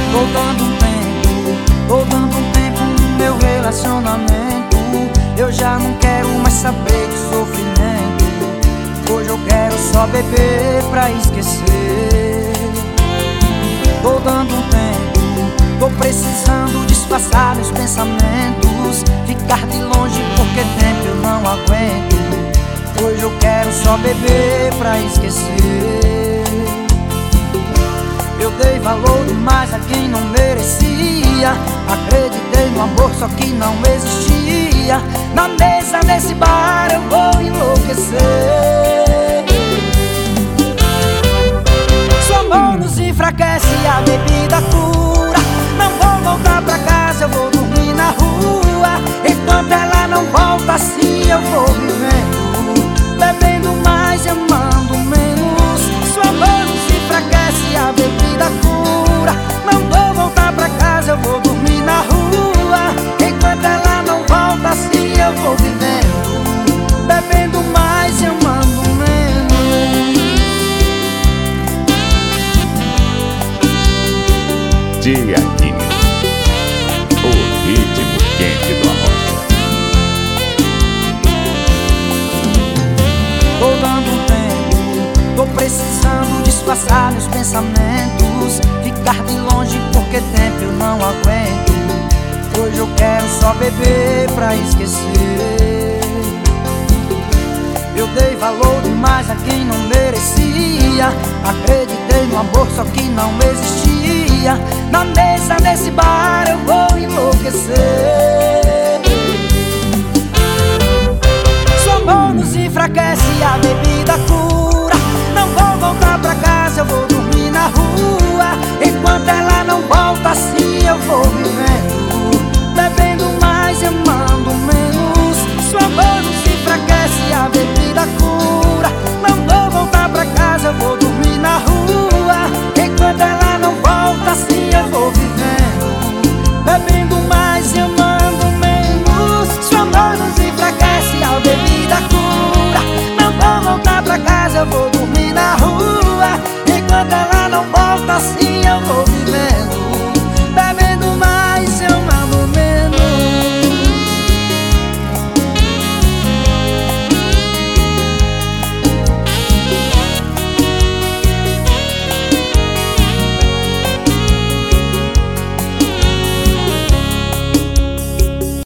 Tô dando um tempo no meu relacionamento. Eu já não quero mais saber de sofrimento. Hoje eu quero só beber pra esquecer. Tô dando um tempo, tô precisando disfarçar meus pensamentos, ficar de longe porque tempo eu não aguento. Hoje eu quero só beber pra esquecer. Eu dei valor demais a quem não merecia. Acreditei no amor só que não existia. Na mesa desse bar eu vou enlouquecer. Se o amor nos enfraquece e a bebida cura, não vou voltar pra casa, eu vou dormir na rua. Enquanto ela não volta, assim eu vou vivendo, bebendo mais e amando menos. Se o amor nos enfraquece e a bebida cura, não vou voltar pra casa, eu vou dormir na rua. Enquanto ela não volta, assim eu vou vivendo, bebendo mais e amando menos. Tiaguinho, o ritmo quente do Arrocha. Tô dando um tempo, tô precisando disfarçar meus pensamentos, ficar de longe porque tempo eu não aguento. Hoje eu quero só beber pra esquecer. Eu dei valor demais a quem não merecia. Acreditei no amor só que não existia. Na mesa desse bar eu vou enlouquecer. Se o amor nos enfraquece e a bebida cura, não vou voltar pra casa, eu vou dormir na rua. Enquanto ela não volta, assim eu vou vivendo, bebendo mais e amando menos. Se o amor nos enfraquece e a bebida cura, não vou voltar pra casa, eu vou dormir na rua. Enquanto ela não volta, assim eu vou vivendo, bebendo mais e amando menos. Se o amor nos enfraquece e a bebida cura, não vou voltar pra casa, eu vou dormir na rua. Enquanto ela não volta, assim eu vou vivendo,